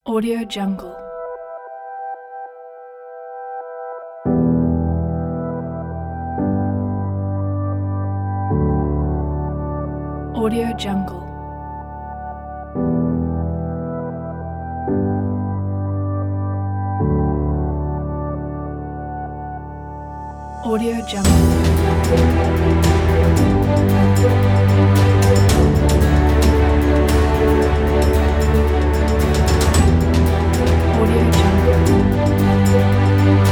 Audio Jungle. Audio Jungle. Audio Jungle. Audio Jungle.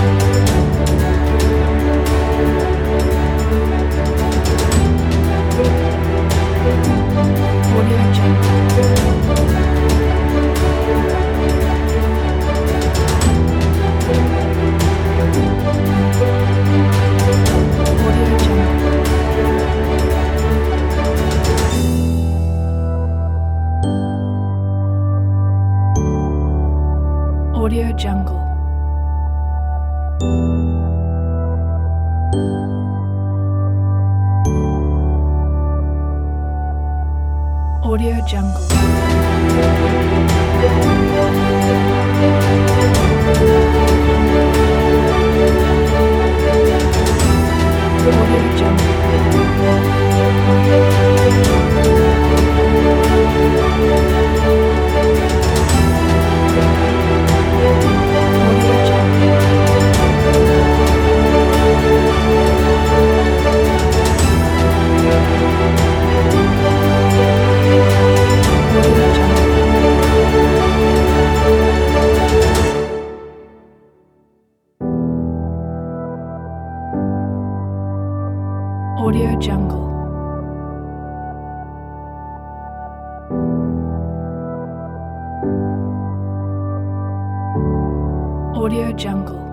Audio Jungle. Audio Jungle. Audio Jungle. Audio Jungle. Audio Jungle. Audio Jungle. Audio Jungle. Audio Jungle. Audio Jungle.